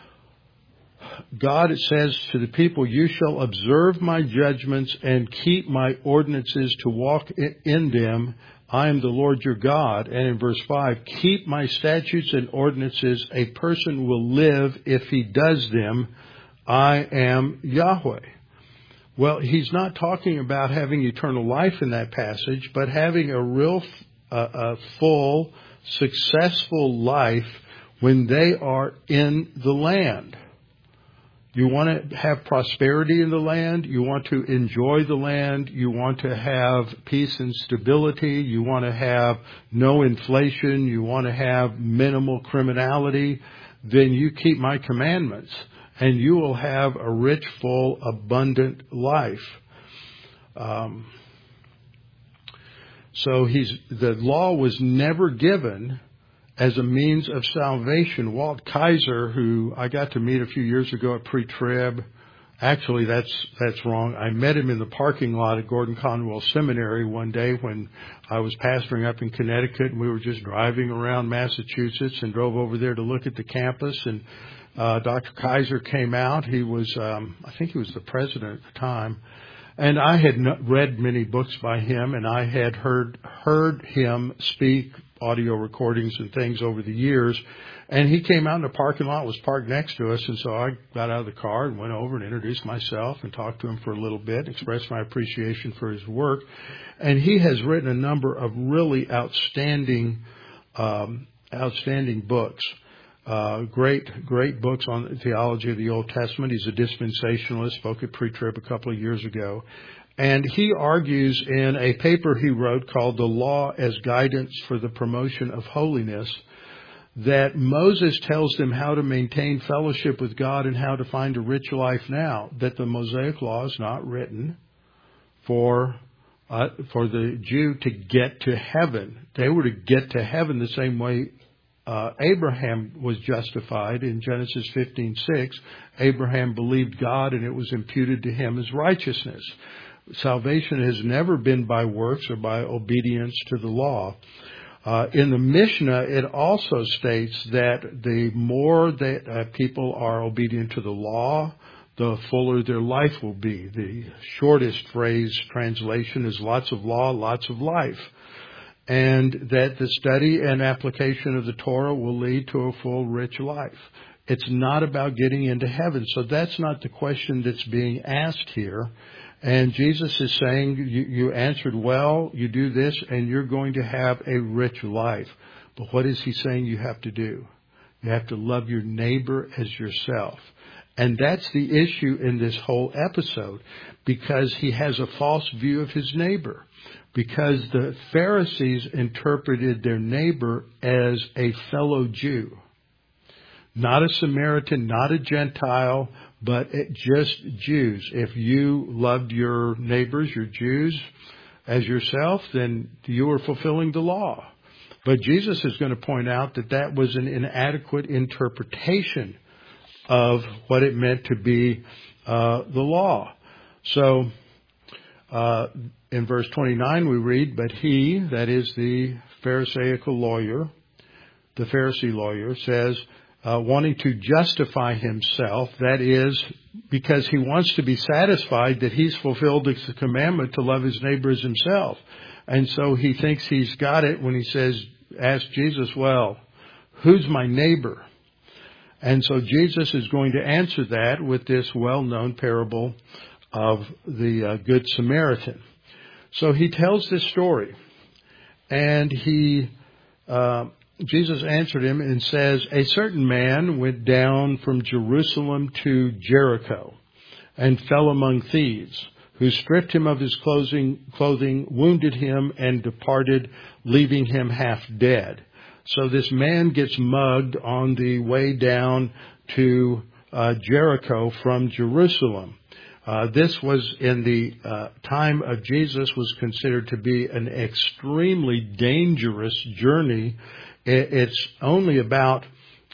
God says to the people, "You shall observe my judgments and keep my ordinances to walk in them. I am the Lord your God." And in verse 5, "Keep my statutes and ordinances. A person will live if he does them. I am Yahweh." Well, he's not talking about having eternal life in that passage, but having a real, a full, successful life when they are in the land. You want to have prosperity in the land. You want to enjoy the land. You want to have peace and stability. You want to have no inflation. You want to have minimal criminality. Then you keep my commandments and you will have a rich, full, abundant life. So the law was never given as a means of salvation. Walt Kaiser, who I got to meet a few years ago at pre-trib, actually that's wrong. I met him in the parking lot at Gordon Conwell Seminary one day when I was pastoring up in Connecticut, and we were just driving around Massachusetts and drove over there to look at the campus. And Dr. Kaiser came out. He was, I think he was the president at the time. And I had read many books by him, and I had heard him speak, audio recordings and things over the years. And he came out in the parking lot, was parked next to us, and so I got out of the car and went over and introduced myself and talked to him for a little bit, expressed my appreciation for his work. And he has written a number of really outstanding books. Great books on the theology of the Old Testament. He's a dispensationalist, spoke at pre-trib a couple of years ago. And he argues in a paper he wrote called The Law as Guidance for the Promotion of Holiness that Moses tells them how to maintain fellowship with God and how to find a rich life now, that the Mosaic Law is not written for the Jew to get to heaven. They were to get to heaven the same way Abraham was justified in Genesis 15:6. Abraham believed God and it was imputed to him as righteousness. Salvation has never been by works or by obedience to the law. In the Mishnah, it also states that the more that people are obedient to the law, the fuller their life will be. The shortest phrase translation is lots of law, lots of life. And that the study and application of the Torah will lead to a full, rich life. It's not about getting into heaven. So that's not the question that's being asked here. And Jesus is saying, you answered well, you do this, and you're going to have a rich life. But what is he saying you have to do? You have to love your neighbor as yourself. And that's the issue in this whole episode, because he has a false view of his neighbor. Because the Pharisees interpreted their neighbor as a fellow Jew. Not a Samaritan, not a Gentile, but just Jews. If you loved your neighbors, your Jews, as yourself, then you were fulfilling the law. But Jesus is going to point out that that was an inadequate interpretation of what it meant to be the law. So, in verse 29 we read, "But he," that is the Pharisaical lawyer, the Pharisee lawyer, says, wanting to justify himself, that is, because he wants to be satisfied that he's fulfilled the commandment to love his neighbor as himself. And so he thinks he's got it when he says, ask Jesus, well, who's my neighbor? And so Jesus is going to answer that with this well-known parable of the Good Samaritan. So he tells this story, and he Jesus answered him and says, a certain man went down from Jerusalem to Jericho and fell among thieves, who stripped him of his clothing, wounded him, and departed, leaving him half dead. So this man gets mugged on the way down to Jericho from Jerusalem. This was in the time of Jesus was considered to be an extremely dangerous journey. It's only about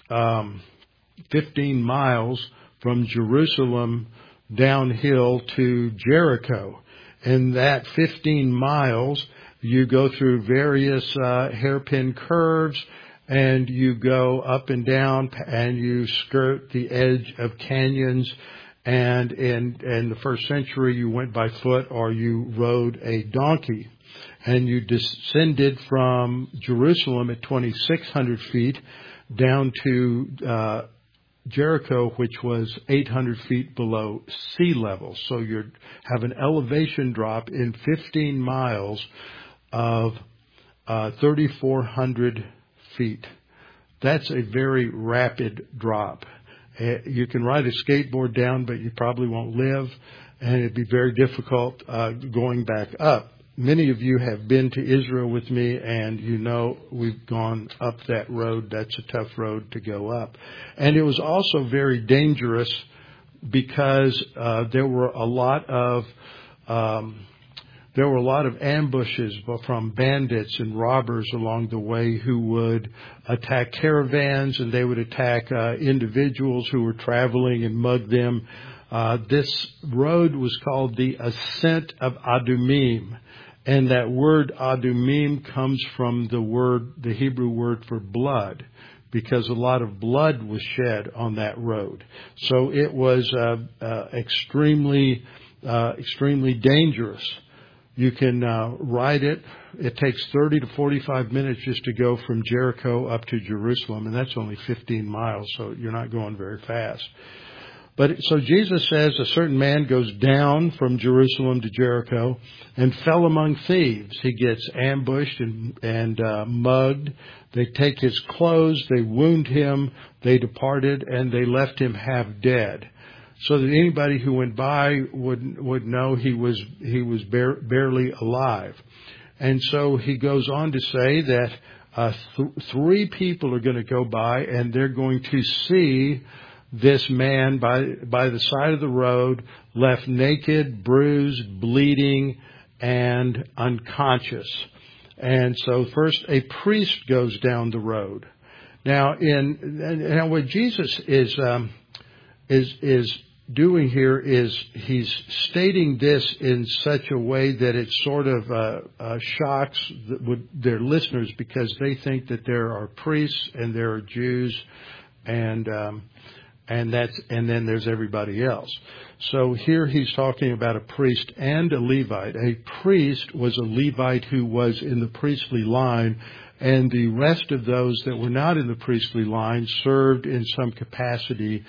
15 miles from Jerusalem downhill to Jericho. And that 15 miles, you go through various hairpin curves, and you go up and down, and you skirt the edge of canyons. And in the first century, you went by foot or you rode a donkey. And you descended from Jerusalem at 2,600 feet down to Jericho, which was 800 feet below sea level. So you have an elevation drop in 15 miles of 3,400 feet. That's a very rapid drop. You can ride a skateboard down, but you probably won't live, and it'd be very difficult going back up. Many of you have been to Israel with me, and you know we've gone up that road. That's a tough road to go up. And it was also very dangerous because there were a lot of ambushes from bandits and robbers along the way who would attack caravans, and they would attack individuals who were traveling and mug them. This road was called the Ascent of Adumim. And that word Adumim comes from the Hebrew word for blood, because a lot of blood was shed on that road. So it was extremely dangerous. You can ride it. It takes 30 to 45 minutes just to go from Jericho up to Jerusalem, and that's only 15 miles, so you're not going very fast. But so Jesus says a certain man goes down from Jerusalem to Jericho and fell among thieves. He gets ambushed and mugged. They take his clothes, they wound him, they departed, and they left him half dead. So that anybody who went by would know he was barely alive. And so he goes on to say that three people are going to go by, and they're going to see this man by the side of the road, left naked, bruised, bleeding, and unconscious. And so first a priest goes down the road. Now what Jesus is doing here is he's stating this in such a way that it sort of shocks their listeners, because they think that there are priests and there are Jews, and then there's everybody else. So here he's talking about a priest and a Levite. A priest was a Levite who was in the priestly line, and the rest of those that were not in the priestly line served in some capacity,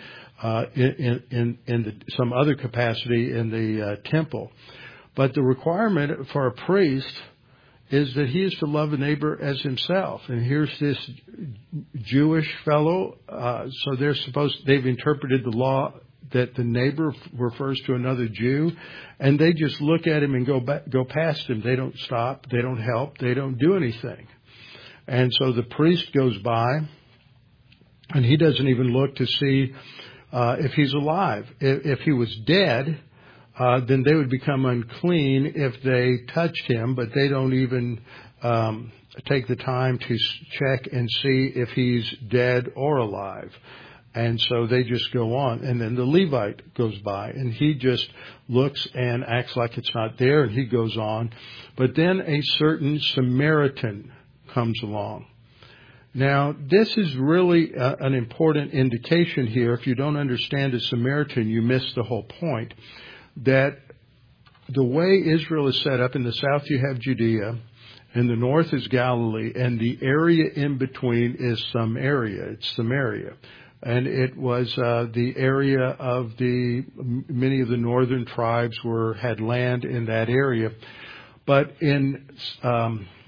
some other capacity in the temple. But the requirement for a priest is that he is to love a neighbor as himself. And here's this Jewish fellow, so they've interpreted the law that the neighbor refers to another Jew, and they just look at him and go past him. They don't stop, they don't help, they don't do anything. And so the priest goes by, and he doesn't even look to see if he's alive. If he was dead, then they would become unclean if they touched him, but they don't even take the time to check and see if he's dead or alive. And so they just go on. And then the Levite goes by, and he just looks and acts like it's not there, and he goes on. But then a certain Samaritan comes along. Now, this is really an important indication here. If you don't understand a Samaritan, you miss the whole point. That the way Israel is set up, in the south you have Judea, in the north is Galilee, and the area in between is Samaria. It's Samaria. And it was the area of many of the northern tribes had land in that area. But in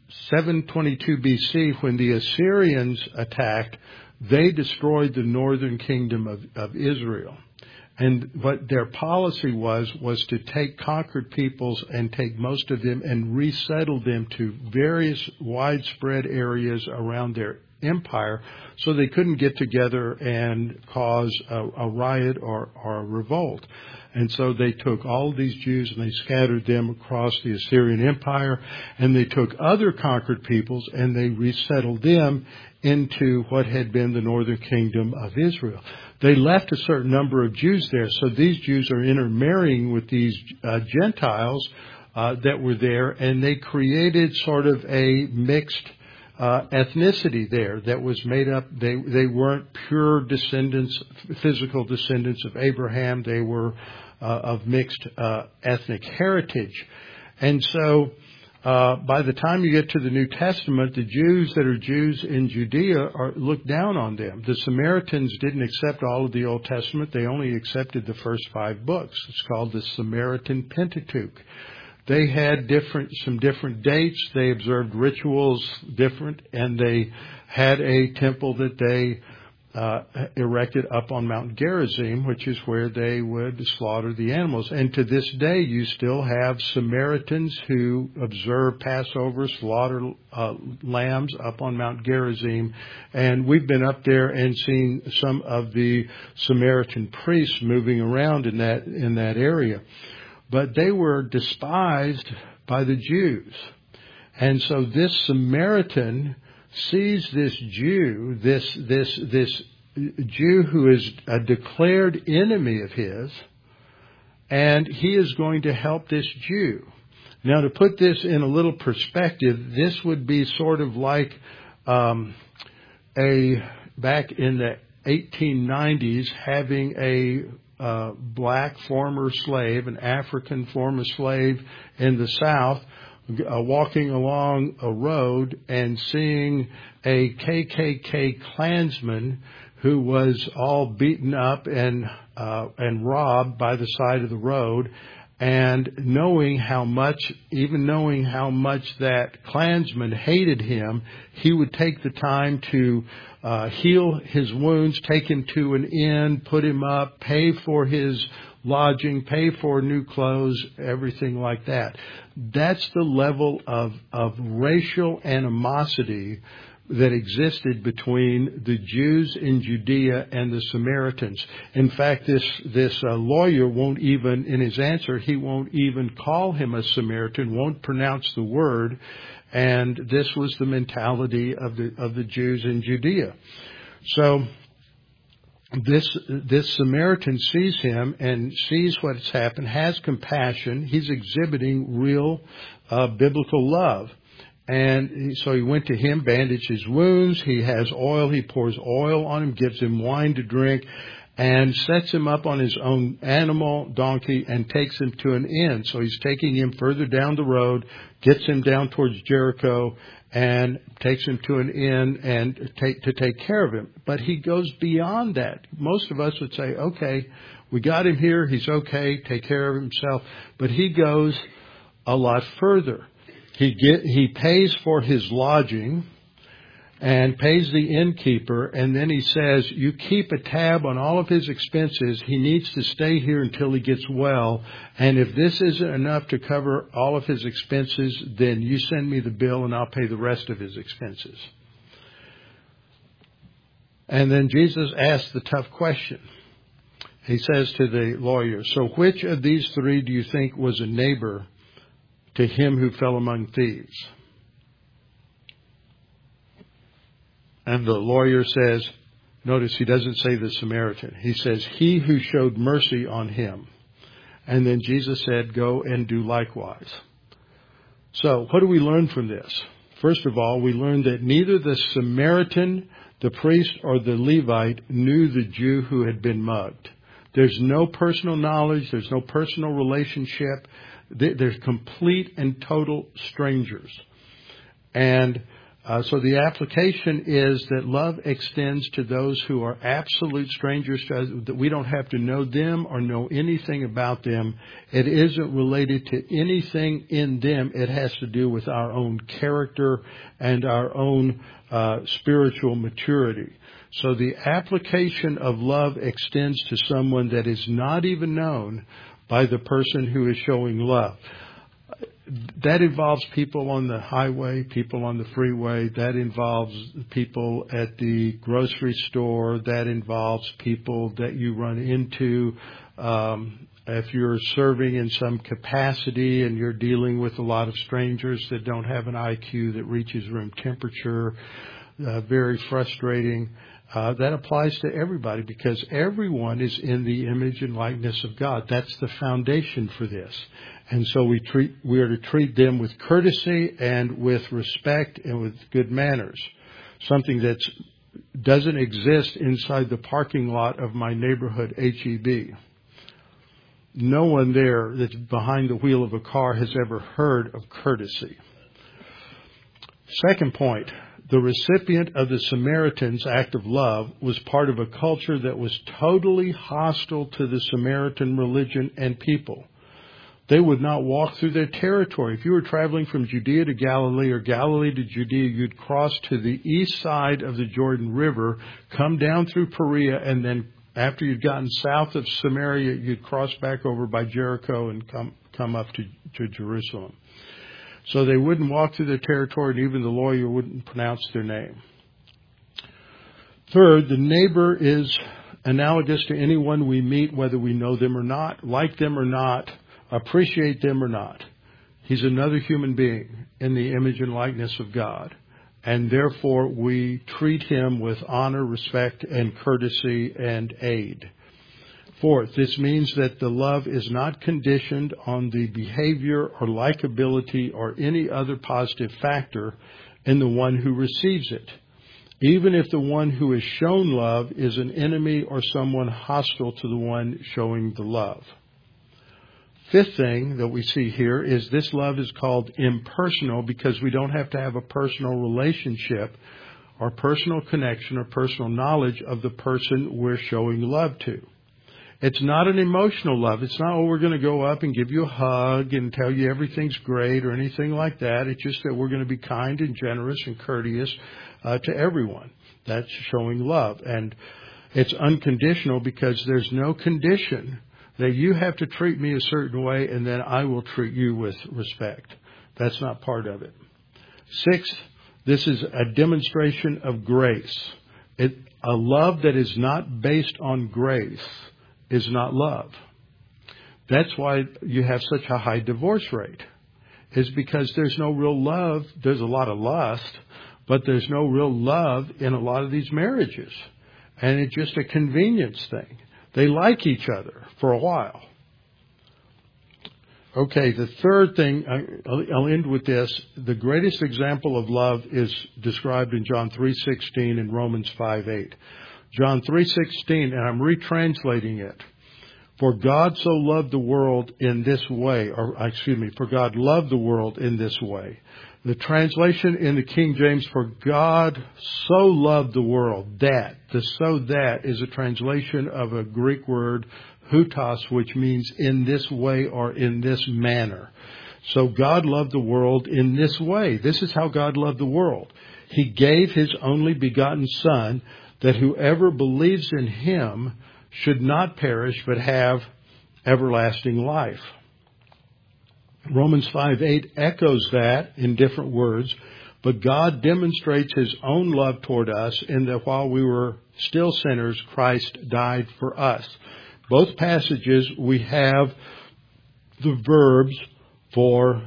722 BC, when the Assyrians attacked, they destroyed the northern kingdom of Israel. And what their policy was to take conquered peoples and take most of them and resettle them to various widespread areas around their empire, so they couldn't get together and cause a riot or a revolt. And so they took all of these Jews and they scattered them across the Assyrian Empire, and they took other conquered peoples and they resettled them into what had been the northern kingdom of Israel. They left a certain number of Jews there, so these Jews are intermarrying with these Gentiles that were there, and they created sort of a mixed ethnicity there that was made up. They weren't pure descendants, physical descendants of Abraham. They were of mixed ethnic heritage. And so by the time you get to the New Testament, the Jews that are Jews in Judea are looked down on them. The Samaritans didn't accept all of the Old Testament. They only accepted the first 5 books. It's called the Samaritan Pentateuch. They had some different dates. They observed rituals different, and they had a temple that they erected up on Mount Gerizim, which is where they would slaughter the animals. And to this day, you still have Samaritans who observe Passover, slaughter lambs up on Mount Gerizim. And we've been up there and seen some of the Samaritan priests moving around in that area. But they were despised by the Jews. And so this Samaritan sees this Jew, this Jew who is a declared enemy of his, and he is going to help this Jew. Now, to put this in a little perspective, this would be sort of like back in the 1890s, having a black former slave, an African former slave in the South, walking along a road and seeing a KKK Klansman who was all beaten up and robbed by the side of the road, and knowing how much that Klansman hated him, he would take the time to heal his wounds, take him to an inn, put him up, pay for his lodging, pay for new clothes, everything like that. That's the level of racial animosity that existed between the Jews in Judea and the Samaritans. In fact, this lawyer won't even, in his answer, he won't even call him a Samaritan, won't pronounce the word. And this was the mentality of the Jews in Judea. So this Samaritan sees him and sees what's happened, has compassion. He's exhibiting real biblical love. And so he went to him, bandaged his wounds. He has oil. He pours oil on him, gives him wine to drink, and sets him up on his own animal, donkey, and takes him to an inn. So he's taking him further down the road, gets him down towards Jericho, and takes him to an inn and to take care of him. But he goes beyond that. Most of us would say, okay, we got him here. He's okay. Take care of himself. But he goes a lot further. He pays for his lodging and pays the innkeeper, and then he says, you keep a tab on all of his expenses. He needs to stay here until he gets well, and if this isn't enough to cover all of his expenses, then you send me the bill and I'll pay the rest of his expenses. And then Jesus asks the tough question. He says to the lawyer, so which of these 3 do you think was a neighbor to him who fell among thieves? And the lawyer says, notice he doesn't say the Samaritan. He says, he who showed mercy on him. And then Jesus said, go and do likewise. So what do we learn from this? First of all, we learn that neither the Samaritan, the priest, or the Levite knew the Jew who had been mugged. There's no personal knowledge. There's no personal relationship. They're complete and total strangers. And So the application is that love extends to those who are absolute strangers to us, that we don't have to know them or know anything about them. It isn't related to anything in them. It has to do with our own character and our own spiritual maturity. So the application of love extends to someone that is not even known by the person who is showing love. That involves people on the highway, people on the freeway. That involves people at the grocery store. That involves people that you run into. If you're serving in some capacity and you're dealing with a lot of strangers that don't have an IQ that reaches room temperature, very frustrating. That applies to everybody because everyone is in the image and likeness of God. That's the foundation for this. And so we are to treat them with courtesy and with respect and with good manners. Something that doesn't exist inside the parking lot of my neighborhood HEB. No one there that's behind the wheel of a car has ever heard of courtesy. Second point, the recipient of the Samaritan's act of love was part of a culture that was totally hostile to the Samaritan religion and people. They would not walk through their territory. If you were traveling from Judea to Galilee or Galilee to Judea, you'd cross to the east side of the Jordan River, come down through Perea, and then after you'd gotten south of Samaria, you'd cross back over by Jericho and come up to Jerusalem. So they wouldn't walk through their territory, and even the lawyer wouldn't pronounce their name. Third, the neighbor is analogous to anyone we meet, whether we know them or not, like them or not, appreciate them or not. He's another human being in the image and likeness of God. And therefore, we treat him with honor, respect, and courtesy and aid. Fourth, this means that the love is not conditioned on the behavior or likability or any other positive factor in the one who receives it, even if the one who is shown love is an enemy or someone hostile to the one showing the love. Fifth thing that we see here is this love is called impersonal because we don't have to have a personal relationship or personal connection or personal knowledge of the person we're showing love to. It's not an emotional love. It's not, we're going to go up and give you a hug and tell you everything's great or anything like that. It's just that we're going to be kind and generous and courteous to everyone. That's showing love. And it's unconditional because there's no condition that you have to treat me a certain way and then I will treat you with respect. That's not part of it. Sixth, this is a demonstration of grace. A love that is not based on grace is not love. That's why you have such a high divorce rate. Is because there's no real love. There's a lot of lust, but there's no real love in a lot of these marriages. And it's just a convenience thing. They like each other for a while. Okay, the third thing, I'll end with this. The greatest example of love is described in John 3:16 and Romans 5:8. John 3:16, and I'm retranslating it. For God so loved the world in this way, for God loved the world in this way. The translation in the King James, for God so loved the world, that is a translation of a Greek word, hutos, which means in this way or in this manner. So God loved the world in this way. This is how God loved the world. He gave His only begotten Son, that whoever believes in Him should not perish but have everlasting life. Romans 5:8 echoes that in different words, but God demonstrates His own love toward us in that while we were still sinners, Christ died for us. Both passages we have the verbs for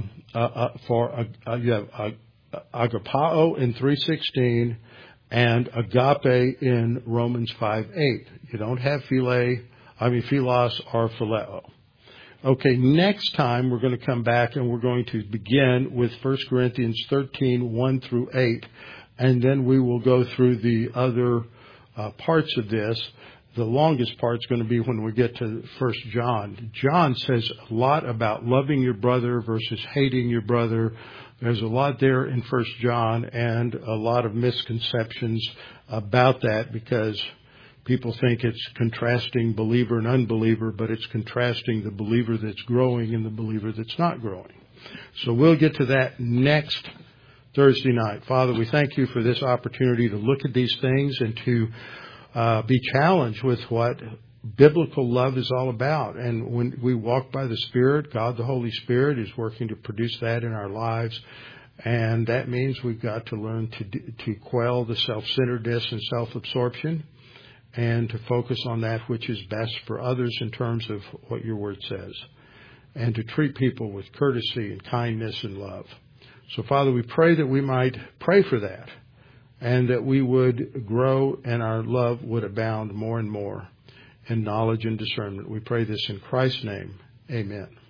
you have agapao in 3:16 and agape in Romans 5:8. You don't have philos or phileo. Okay, next time we're going to come back and we're going to begin with 1 Corinthians 13, 1 through 8. And then we will go through the other parts of this the longest part's going to be when we get to 1 John. John says a lot about loving your brother versus hating your brother. There's a lot there in 1 John and a lot of misconceptions about that because people think it's contrasting believer and unbeliever, but it's contrasting the believer that's growing and the believer that's not growing. So we'll get to that next Thursday night. Father, we thank you for this opportunity to look at these things and to be challenged with what biblical love is all about. And when we walk by the Spirit, God the Holy Spirit is working to produce that in our lives. And that means we've got to learn to quell the self-centeredness and self-absorption and to focus on that which is best for others in terms of what your word says, and to treat people with courtesy and kindness and love. So, Father, we pray that we might pray for that and that we would grow and our love would abound more and more in knowledge and discernment. We pray this in Christ's name. Amen.